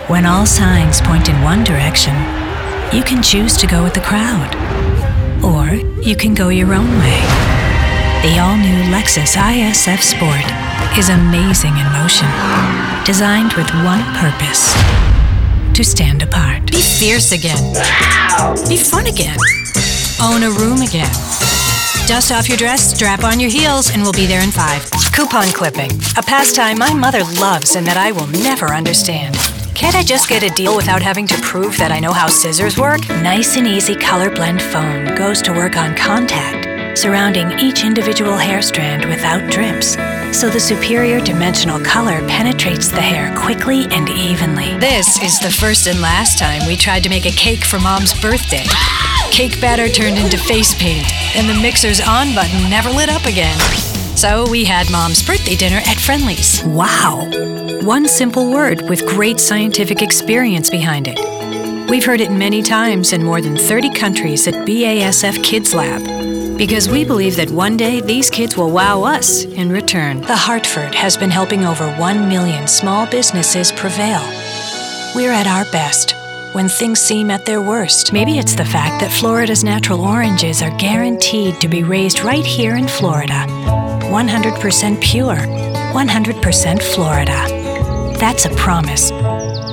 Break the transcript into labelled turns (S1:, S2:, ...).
S1: When all signs point in one direction, you can choose to go with the crowd. Or you can go your own way. The all-new Lexus ISF Sport is amazing in motion. Designed with one purpose: to stand apart.
S2: Be fierce again. Be fun again. Own a room again. Dust off your dress, strap on your heels, and we'll be there in 5. Coupon clipping, a pastime my mother loves and that I will never understand. Can't I just get a deal without having to prove that I know how scissors work?
S1: Nice and easy color blend foam goes to work on contact, surrounding each individual hair strand without drips, so the superior dimensional color penetrates the hair quickly and evenly.
S2: This is the first and last time we tried to make a cake for Mom's birthday. Cake batter turned into face paint, and the mixer's on button never lit up again. So we had Mom's birthday dinner at Friendly's.
S1: Wow!
S2: One simple word with great scientific experience behind it. We've heard it many times in more than 30 countries at BASF Kids Lab, because we believe that one day these kids will wow us in return.
S1: The Hartford has been helping over 1 million small businesses prevail. We're at our best when things seem at their worst. Maybe it's the fact that Florida's natural oranges are guaranteed to be raised right here in Florida. 100% pure, 100% Florida. That's a promise.